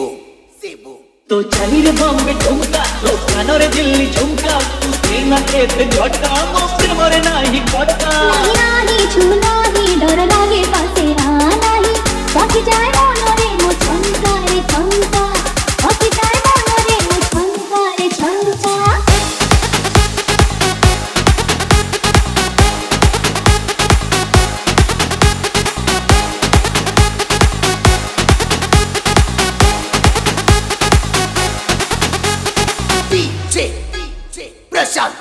Cebu. तो चली रे बॉम्बे ठुमका तो कानो रे दिल्ली झुमका तू ना खेत झटका मोर मोरे नाही खटका नहीं छूना ही डर लागे पासे नहीं बाकी जाए मोनो रे मो छंका रे छंका बाकी जाए मोनो रे मो छंका रे छंका DJ Prashant.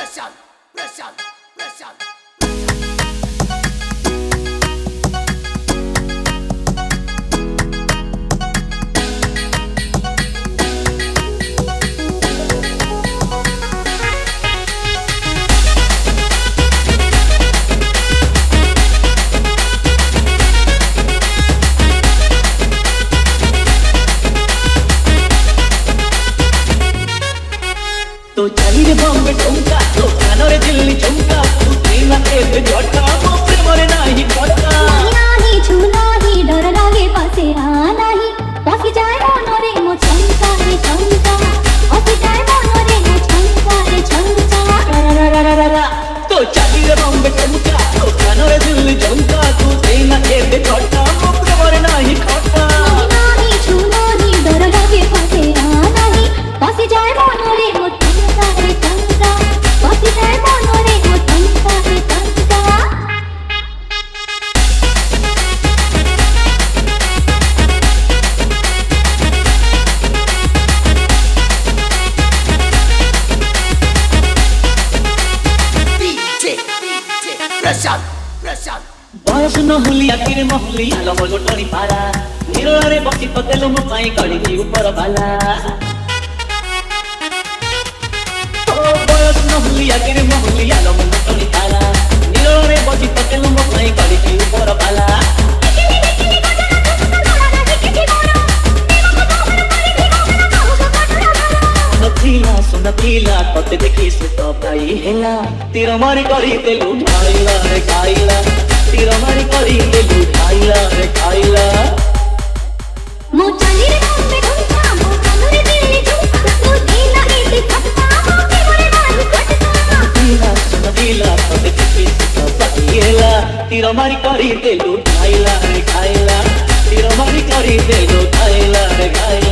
तो चली रे बॉम्बे ठुमका तो कानो रे दिल्ली झुमका तू ना खेत झटका मोर मोरे नाही खटका नहीं छूना ही डर लागे पासे नहीं बाकी जाए मोनो रे मो छंका रे छंका बाकी जाए मोनो रे मो छंका रे छंका तो चली रे बॉम्बे ठुमका तो कानो रे दिल्ली झुमका तू ना खेत झटका मोर मोरे नाही खटका नहीं छूना ही डर लागे पासे नहीं बाकी जाए मोनो रे मो छंका रे छंका बाकी जाए मोनो रे मो छंका रे छंका DJ Prashant. बयस नहुलिया किरे महलिया लमो गोटनी पारा निरोळे बसी पतेलो मो पाई कड़ी ऊपर बाला ओ बयस नहुलिया किरे महलिया लमो गोटनी पारा निरोळे बसी पतेलो मो पाई कड़ी ऊपर बाला सुनतीला तते देखी सुत भाई हेला तीर मारी करी ते लुटाइला रे खाइला तीर मारी करी ते लुटाइला रे खाइला मो चली रे बॉम्बे ठुमका मो कानो रे दिल्ली झुमका तू दीना इति खटका मोके मोरे नाही खटका सुनतीला तते देखी सुत भाई हेला तीर मारी करी ते लुटाइला रे खाइला तीर मारी करी ते लुटाइला रे खाइला